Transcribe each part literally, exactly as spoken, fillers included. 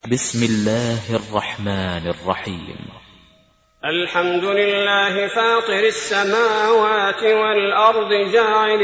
بسم الله الرحمن الرحيم. الحمد لله فاطر السماوات والأرض جاعل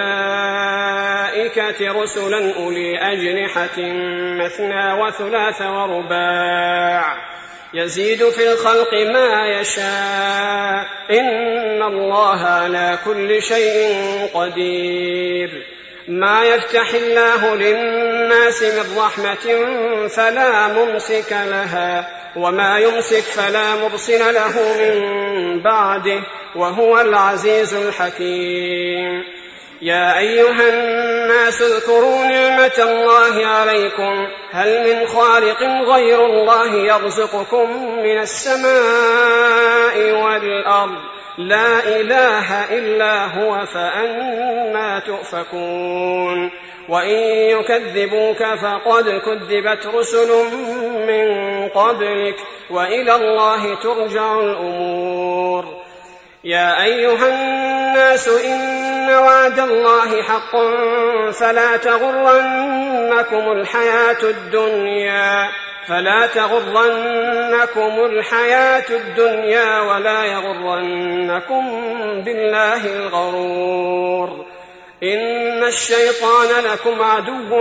الملائكة رسلا أولي أجنحة مثنى وثلاث ورباع يزيد في الخلق ما يشاء إن الله على كل شيء قدير. ما يفتح الله للناس من رحمة فلا ممسك لها وما يمسك فلا مرسل له من بعده وهو العزيز الحكيم. يا أيها الناس اذكروا نعمة الله عليكم هل من خالق غير الله يرزقكم من السماء والأرض لا إله إلا هو فأنى تؤفكون. وإن يكذبوك فقد كذبت رسل من قبلك وإلى الله ترجع الأمور. يا أيها الناس إن وعد الله حق فلا تغرنكم الحياة الدنيا فلا تغرنكم الحياة الدنيا ولا يغرنكم بالله الغرور. إن الشيطان لكم عدو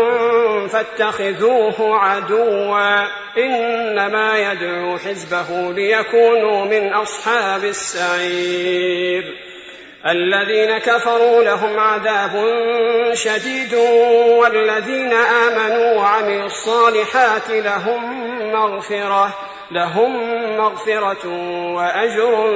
فاتخذوه عدوا إنما يدعو حزبه ليكونوا من أصحاب السعير. الذين كفروا لهم عذاب شديد والذين آمنوا وعملوا الصالحات لهم مغفرة لهم مغفرة وأجر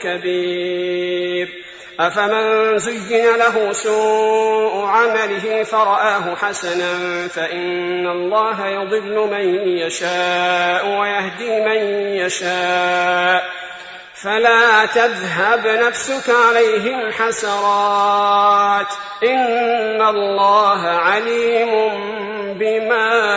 كبير. أفمن زين له سوء عمله فرآه حسنا فإن الله يضل من يشاء ويهدي من يشاء فلا تذهب نفسك عليهم حسرات إن الله عليم بما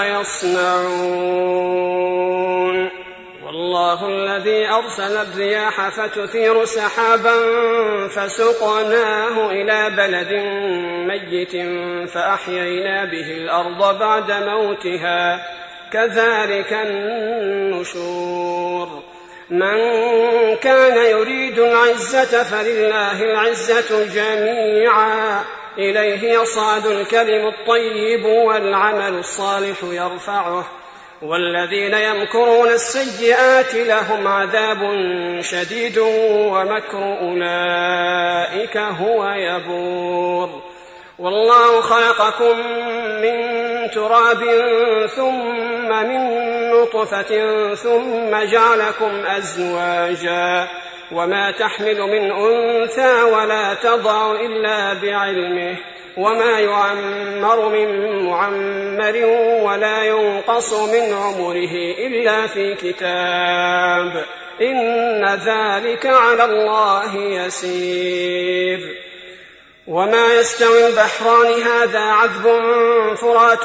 يصنعون. والله الذي أرسل الرياح فتثير سحابا فسقناه إلى بلد ميت فأحيينا به الأرض بعد موتها كذلك النشور. من كان يريد العزة فلله العزة جميعا إليه يصعد الكلم الطيب والعمل الصالح يرفعه والذين يمكرون السيئات لهم عذاب شديد ومكر أولئك هو يبور. والله خلقكم من تراب ثم من نطفة ثم جعلكم أزواجا وما تحمل من أنثى ولا تضع إلا بعلمه وما يعمر من معمر ولا ينقص من عمره إلا في كتاب إن ذلك على الله يسير. وما يستوي البحران هذا عذب فرات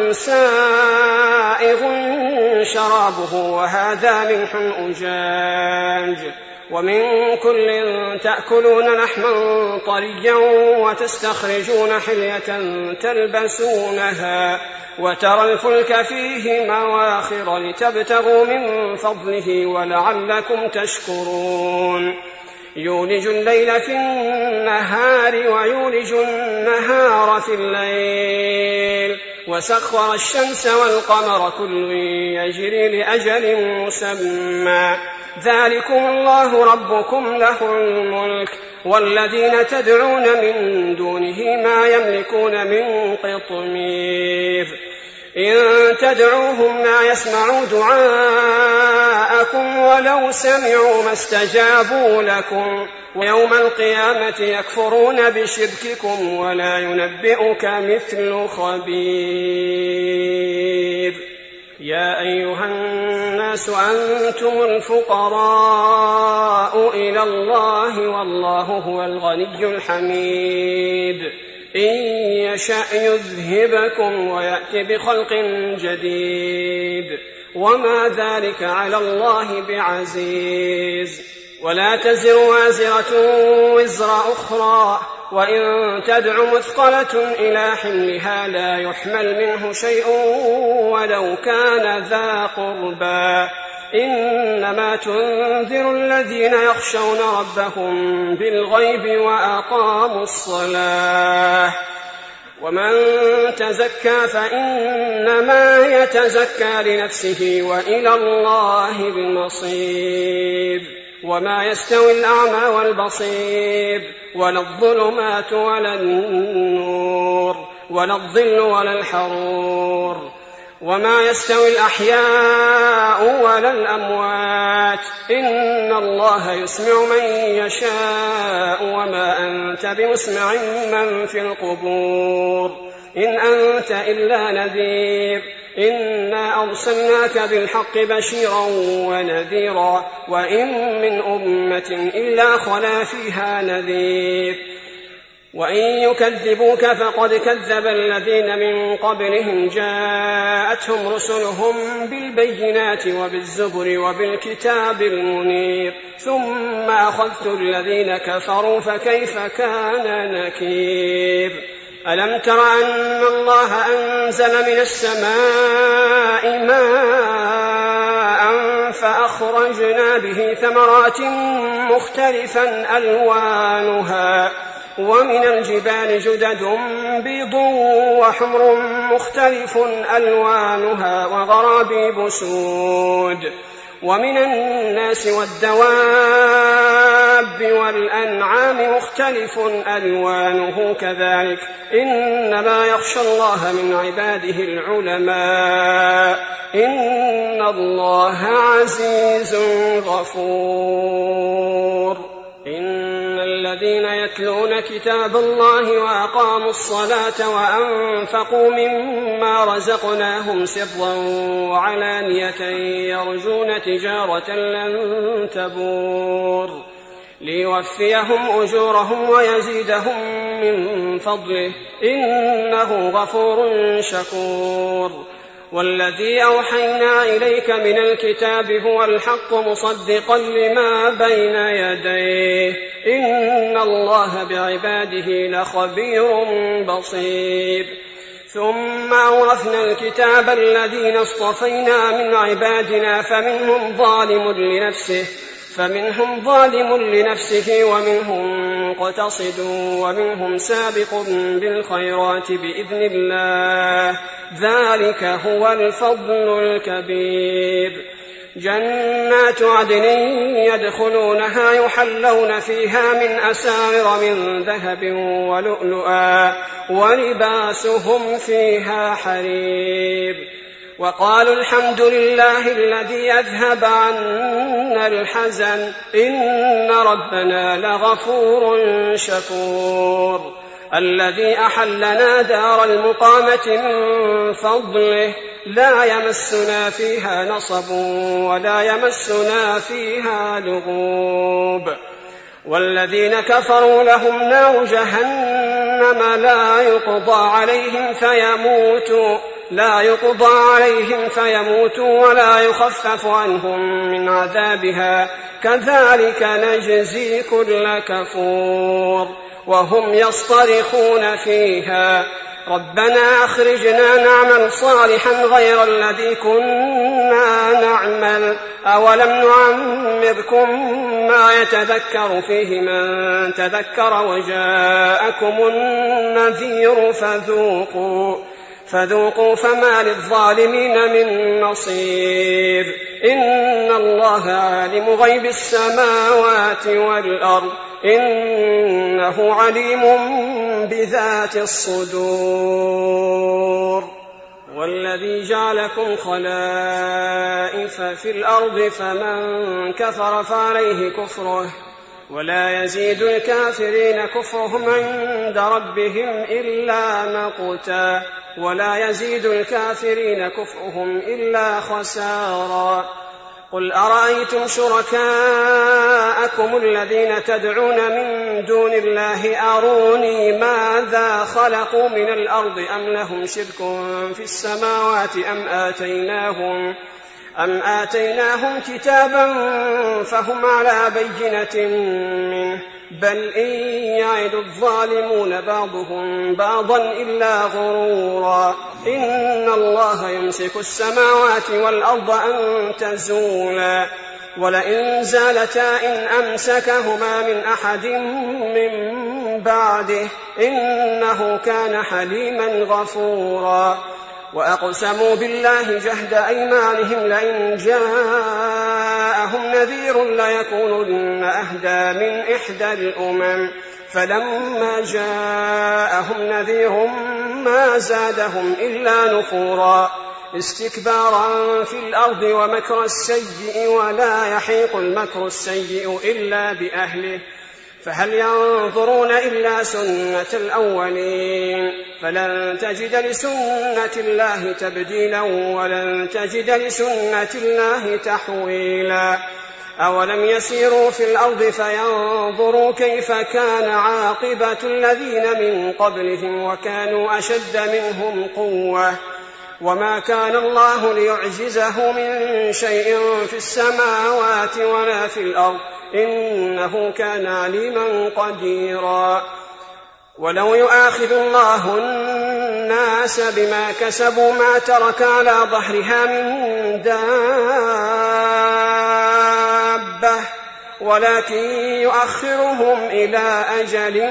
سائغ شرابه وهذا ملح أجاج ومن كل تأكلون لحما طريا وتستخرجون حلية تلبسونها وترى الفلك فيه مواخر لتبتغوا من فضله ولعلكم تشكرون. يولج الليل في النهار ويولج النهار في الليل وسخر الشمس والقمر كل يجري لأجل مسمى ذلكم الله ربكم له الملك والذين تدعون من دونه ما يملكون من قطمير. إن تدعوهم لا يسمعوا دعاءكم ولو سمعوا ما استجابوا لكم ويوم القيامة يكفرون بشرككم ولا ينبئك مثل خبير. يا أيها الناس أنتم الفقراء إلى الله والله هو الغني الحميد. إن يشأ يذهبكم ويأتي بخلق جديد وما ذلك على الله بعزيز. ولا تزر وازرة وزر أخرى وإن تدع مثقلة إلى حملها لا يحمل منه شيء ولو كان ذا قربى إنما تنذر الذين يخشون ربهم بالغيب وأقاموا الصلاة ومن تزكى فإنما يتزكى لنفسه وإلى الله المصير وما يستوي الأعمى والبصير ولا الظلمات ولا النور ولا الظل ولا الحرور وما يستوي الأحياء ولا الأموات إن الله يسمع من يشاء وما أنت بمسمع من في القبور إن أنت إلا نذير إنا أرسلناك بالحق بشيرا ونذيرا وإن من أمة إلا خلا فيها نذير وإن يكذبوك فقد كذب الذين من قبلهم جاءتهم رسلهم بالبينات وبالزبر وبالكتاب المنير ثم أخذت الذين كفروا فكيف كان نكير ألم تر أن الله أنزل من السماء ماء فأخرجنا به ثمرات مختلفا ألوانها ومن الجبال جدد بيض وحمر مختلف ألوانها وغرابيب سود ومن الناس والدواب والأنعام مختلف ألوانه كذلك إنما يخشى الله من عباده العلماء إن الله عزيز غفور إن الذين يتلون كتاب الله وأقاموا الصلاة وأنفقوا مما رزقناهم سرا وعلانية يرجون تجارة لن تبور ليوفيهم أجورهم ويزيدهم من فضله إنه غفور شكور والذي أوحينا إليك من الكتاب هو الحق مصدقا لما بين يديه إن الله بعباده لخبير بصير ثم أورثنا الكتاب الذين اصطفينا من عبادنا فمنهم ظالم لنفسه فمنهم ظالم لنفسه ومنهم مقتصد ومنهم سابق بالخيرات بإذن الله ذلك هو الفضل الكبير جنات عدن يدخلونها يحلون فيها من أساور من ذهب ولؤلؤا ولباسهم فيها حرير وقالوا الحمد لله الذي أذهب عنا الحزن إن ربنا لغفور شكور الذي أحلنا دار المقامة من فضله لا يمسنا فيها نصب ولا يمسنا فيها لغوب والذين كفروا لهم نار جهنم لا يقضى عليهم فيموتوا لا يقضى عليهم فيموتوا ولا يخفف عنهم من عذابها كذلك نجزي كل كفور وهم يصطرخون فيها ربنا أخرجنا نعمل صالحا غير الذي كنا نعمل أولم نعمركم ما يتذكر فيه من تذكر وجاءكم النذير فذوقوا فذوقوا فما للظالمين من نصير إن الله عالم غيب السماوات والأرض إنه عليم بذات الصدور والذي جعلكم خلائف في الأرض فمن كفر فعليه كفره ولا يزيد الكافرين كفرهم عند ربهم إلا مقتا ولا يزيد الكافرين كفرهم إلا خسارا قل أرأيتم شركاءكم الذين تدعون من دون الله أروني ماذا خلقوا من الأرض أم لهم شرك في السماوات أم آتيناهم أم آتيناهم كتابا فهم على بينة منه بل إن يعد الظالمون بعضهم بعضا إلا غرورا إن الله يمسك السماوات والأرض أن تزولا ولئن زالتا إن أمسكهما من أحد من بعده إنه كان حليما غفورا وأقسموا بالله جهد أيمانهم لئن جاءهم نذير ليكونن أهدى من إحدى الأمم فلما جاءهم نذير ما زادهم إلا نفورا استكبارا في الأرض ومكر السيء ولا يحيق المكر السيء إلا بأهله فهل ينظرون إلا سنة الأولين فلن تجد لسنة الله تبديلا ولن تجد لسنة الله تحويلا أولم يسيروا في الأرض فينظروا كيف كان عاقبة الذين من قبلهم وكانوا أشد منهم قوة وما كان الله ليعجزه من شيء في السماوات ولا في الأرض إنه كان عليما قديرا ولو يؤاخذ الله الناس بما كسبوا ما ترك على ظهرها من دابة ولكن يؤخرهم إلى أجل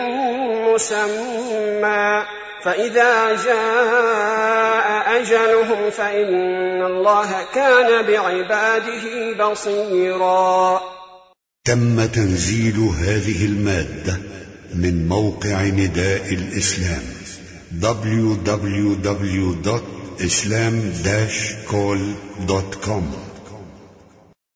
مسمى فإذا جاء أجلهم فإن الله كان بعباده بصيرا. تم تنزيل هذه المادة من موقع نداء الإسلام دبليو دبليو دبليو دوت إسلام داش كول دوت كوم.